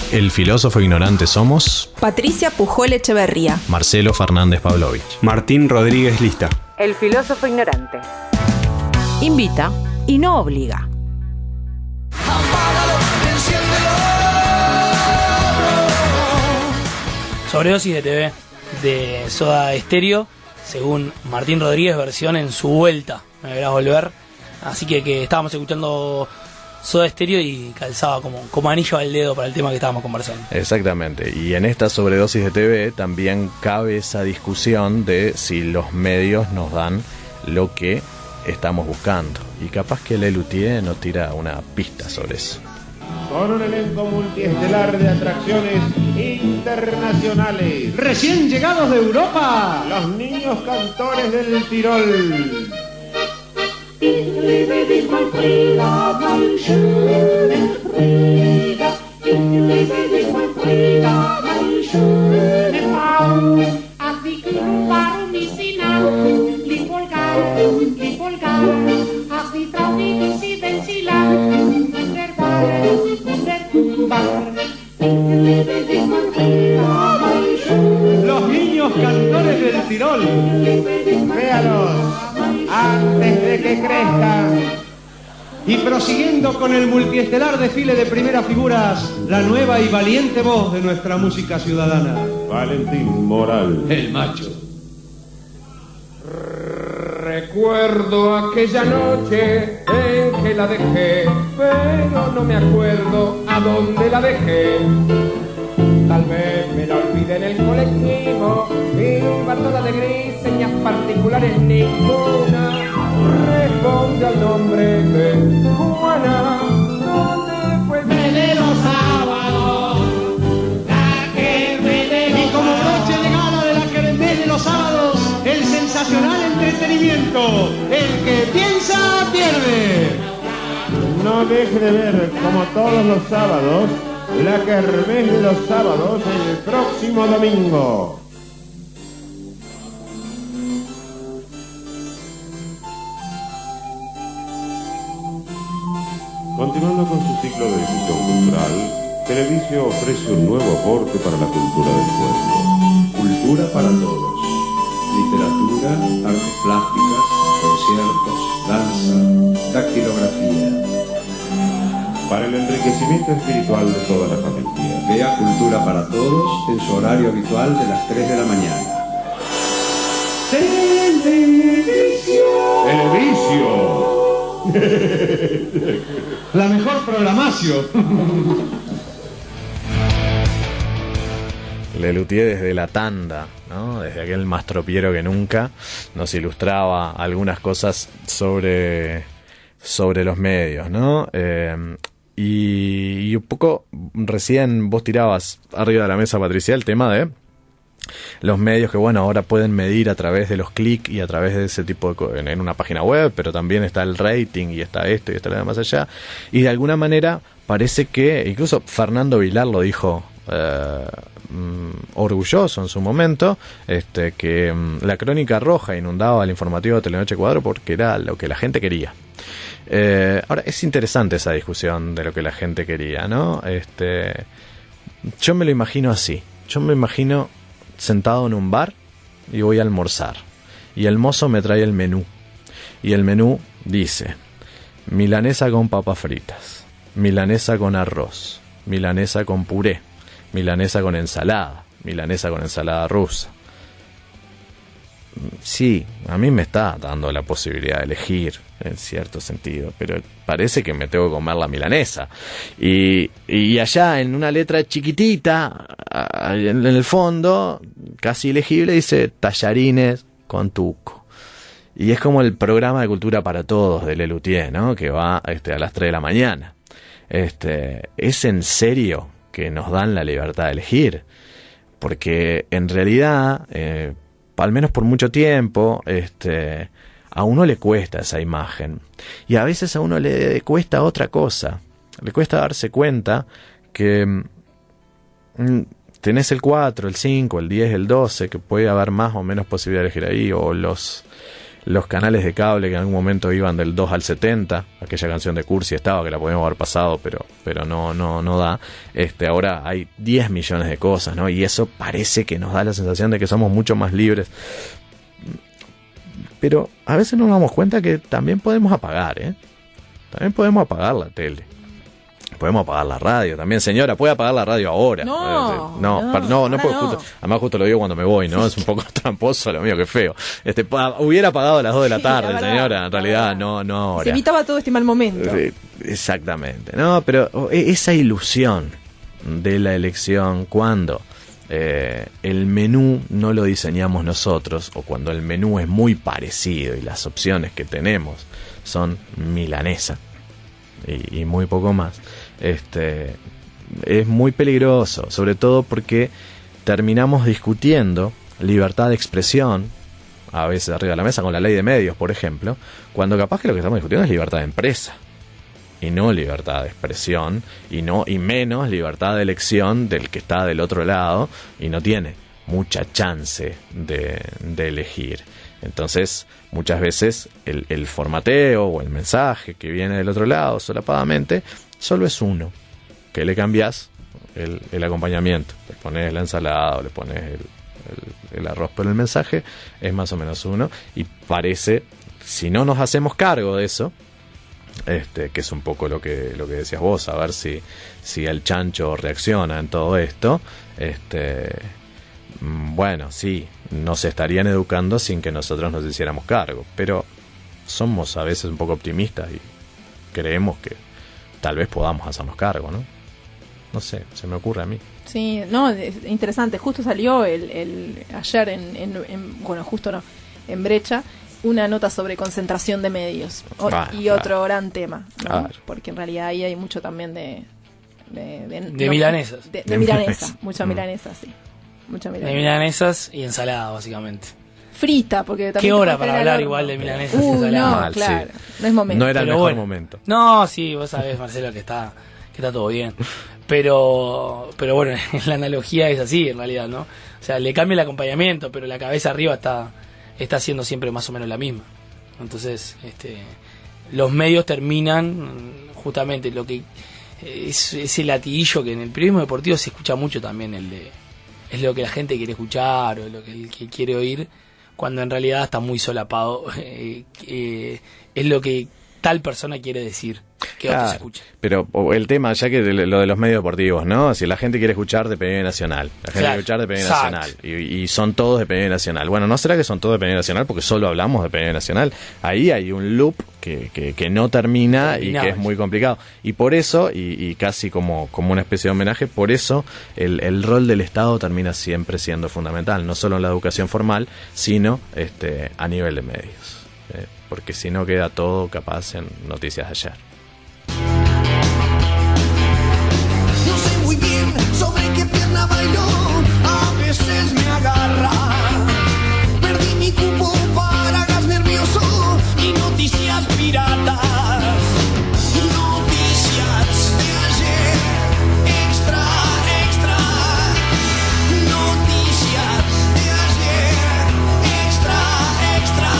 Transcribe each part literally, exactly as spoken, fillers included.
El filósofo ignorante somos Patricia Pujol Echeverría, Marcelo Fernández Pavlovich, Martín Rodríguez Lista. El filósofo ignorante. invita y no obliga. Sobredosis de T V de Soda Stereo, según Martín Rodríguez, versión En su vuelta, me verás volver. Así que, que estábamos escuchando Soda Stereo y calzaba como, como anillo al dedo para el tema que estábamos conversando. Exactamente, y en esta sobredosis de T V también cabe esa discusión de si los medios nos dan lo que estamos buscando, y capaz que Lelutier nos tira una pista sobre eso. Con un elenco multiestelar de atracciones internacionales. Recién llegados de Europa, Los niños cantores del Tirol. los niños cantores del Tirol. Véalos antes de que crezcan. Y prosiguiendo con el multiestelar desfile de primeras figuras, la nueva y valiente voz de nuestra música ciudadana. Valentín Moral, el macho. Recuerdo aquella noche en que la dejé, pero no me acuerdo a dónde la dejé. Tal vez me la olvidé en el colectivo, iba toda de gris, señas particulares ninguna. Responde al nombre de Juana, ¿dónde fue el de los sábados? La kermés. Y como noche de gala de la kermés de los sábados, el sensacional entretenimiento. El que piensa, pierde. no deje de ver, como todos los sábados, la kermés de los sábados el próximo domingo. Continuando con su ciclo de difusión cultural, Televisio ofrece un nuevo aporte para la cultura del pueblo. Cultura para todos. Literatura, artes plásticas, conciertos, danza, dactilografía. Para el enriquecimiento espiritual de toda la familia. Vea Cultura para Todos en su horario habitual de las tres de la mañana. ¡Televisión! ¡Televisio! La mejor programación. Lelutier desde la tanda, ¿no? Desde aquel más tropiero que nunca, nos ilustraba algunas cosas sobre, sobre los medios, ¿no? Eh, y, y un poco recién vos tirabas arriba de la mesa, Patricia, el tema de los medios que, bueno, ahora pueden medir a través de los clics y a través de ese tipo de cosas en una página web, pero también está el rating y está esto y está lo demás allá, y de alguna manera parece que, incluso Fernando Vilar lo dijo eh, mm, orgulloso en su momento, este, que mm, la Crónica Roja inundaba el informativo de Telenoche Cuadro porque era lo que la gente quería. Eh, ahora, es interesante esa discusión de lo que la gente quería, ¿no? Este, yo me lo imagino así, yo me imagino sentado en un bar y voy a almorzar y el mozo me trae el menú y el menú dice milanesa con papas fritas, milanesa con arroz, milanesa con puré, milanesa con ensalada, milanesa con ensalada rusa. Sí, a mí me está dando la posibilidad de elegir en cierto sentido, pero parece que me tengo que comer la milanesa. Y, y allá en una letra chiquitita, en el fondo, casi ilegible, dice tallarines con tuco. Y es como el programa de Cultura para Todos de Lelutier, ¿no? Que va este, a las tres de la mañana. Este, ¿es en serio que nos dan la libertad de elegir? Porque en realidad, eh, al menos por mucho tiempo, este, a uno le cuesta esa imagen. Y a veces a uno le cuesta otra cosa. Le cuesta darse cuenta que mm, tenés el cuatro, el cinco, el diez, el doce, que puede haber más o menos posibilidad de elegir ahí, o los los canales de cable que en algún momento iban del dos al setenta, aquella canción de Cursi estaba, que la podíamos haber pasado, pero pero no no no da. Este, ahora hay diez millones de cosas, ¿no? Y eso parece que nos da la sensación de que somos mucho más libres. Pero a veces nos damos cuenta que también podemos apagar, ¿eh? También podemos apagar la tele. Podemos apagar la radio también. Señora, puede apagar la radio ahora. No, no, no, no, no, no, puedo, no. Justo, además justo lo digo cuando me voy, ¿no? Es un poco tramposo lo mío, qué feo. Este, pa, hubiera apagado a las dos de la tarde, Sí, la verdad, señora. En realidad, verdad. no, no ahora. Se evitaba todo este mal momento. Sí, exactamente. No, pero esa ilusión de la elección, cuando eh, el menú no lo diseñamos nosotros, o cuando el menú es muy parecido y las opciones que tenemos son milanesa y, y muy poco más, este, es muy peligroso, sobre todo porque terminamos discutiendo libertad de expresión, a veces arriba de la mesa, con la ley de medios, por ejemplo, cuando capaz que lo que estamos discutiendo es libertad de empresa y no libertad de expresión, y no y menos libertad de elección del que está del otro lado y no tiene mucha chance de, de elegir. Entonces, muchas veces el, el formateo o el mensaje que viene del otro lado solapadamente solo es uno, que le cambias el, el acompañamiento, le pones la ensalada o le pones el, el, el arroz, pero el mensaje es más o menos uno, y parece, si no nos hacemos cargo de eso, este, que es un poco lo que lo que decías vos, a ver si si el chancho reacciona en todo esto, este, bueno, sí, nos estarían educando sin que nosotros nos hiciéramos cargo, pero somos a veces un poco optimistas y creemos que tal vez podamos hacernos cargo, ¿no? No sé, se me ocurre a mí. Sí, no, es interesante. Justo salió el, el ayer en, en, en, bueno, justo no, en Brecha, una nota sobre concentración de medios. O, ah, y otro claro. gran tema, ¿no? Claro. Porque en realidad ahí hay mucho también de... De, de, De no, milanesas. De, de, De milanesa, milanesa. mucha Mm. milanesa, sí. Mucha De milanesa. milanesas y ensalada, básicamente. Frita, porque también... ¿Qué te hora puedes para caer al hablar horno. igual de milanesas y Uh, ensalada? no, Mal, claro. sí. No es momento. No era el Pero mejor bueno. momento. No, sí, vos sabés, Marcelo, que está que está todo bien. Pero pero bueno, la analogía es así, en realidad, ¿no? O sea, le cambia el acompañamiento, pero la cabeza arriba está está siendo siempre más o menos la misma. Entonces, este los medios terminan justamente lo que es ese latiguillo que en el periodismo deportivo se escucha mucho también, el de es lo que la gente quiere escuchar o lo que el que quiere oír, cuando en realidad está muy solapado, eh, eh, es lo que tal persona quiere decir, que otros Claro, escuchen. pero o, el tema, ya que de, lo de los medios deportivos, ¿no? Si la gente quiere escuchar de P N Nacional, la gente Claro, quiere escuchar de P N exacto. Nacional, y, y son todos de P N Nacional. Bueno, ¿no será que son todos de P N Nacional porque solo hablamos de P N Nacional? Ahí hay un loop que, que, que no termina y Terminaba. que es muy complicado. Y por eso, y, y casi como, como una especie de homenaje, por eso el, el rol del Estado termina siempre siendo fundamental, no solo en la educación formal, sino este, a nivel de medios. Eh, porque si no queda todo capaz en noticias de ayer. No sé muy bien sobre qué pierna bailó, a veces me agarra. Perdí mi cupo para gas nervioso y noticias piratas. Noticias de ayer, extra, extra. Noticias de ayer, extra, extra.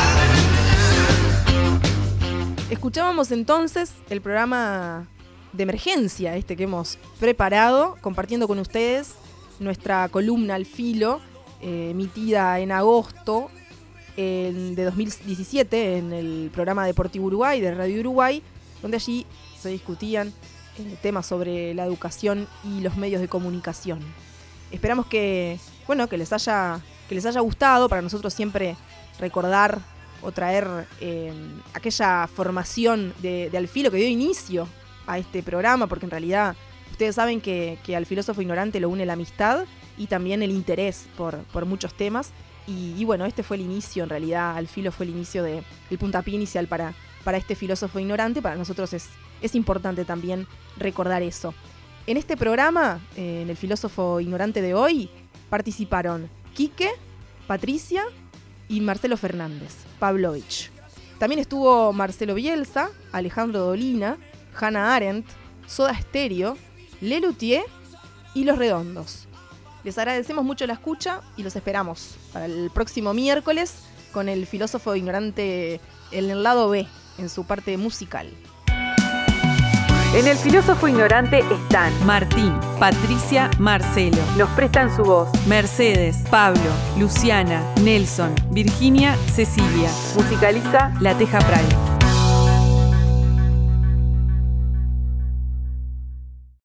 Escuchábamos entonces el programa de emergencia, este que hemos preparado, compartiendo con ustedes nuestra columna Al Filo, eh, emitida en agosto en, de dos mil diecisiete en el programa Deportivo Uruguay de Radio Uruguay, donde allí se discutían eh, temas sobre la educación y los medios de comunicación. Esperamos que, bueno, que les haya, que les haya gustado. Para nosotros siempre recordar o traer eh, aquella formación de, de Al Filo que dio inicio a este programa, porque en realidad ustedes saben que, que al filósofo ignorante lo une la amistad y también el interés por, por muchos temas, y, y bueno, este fue el inicio, en realidad Al Filo fue el inicio de el puntapié inicial para, para este filósofo ignorante. Para nosotros es, es importante también recordar eso. En este programa, eh, en el filósofo ignorante de hoy, participaron Quique, Patricia y Marcelo Fernández Pavlovich. También estuvo Marcelo Bielsa, Alejandro Dolina, Hannah Arendt, Soda Stereo, Lelutier y Los Redondos. Les agradecemos mucho la escucha y los esperamos para el próximo miércoles con el filósofo ignorante en el lado B, en su parte musical. En el filósofo ignorante están Martín, Patricia, Marcelo. Nos prestan su voz Mercedes, Pablo, Luciana, Nelson, Virginia, Cecilia. Musicaliza La Teja Pral.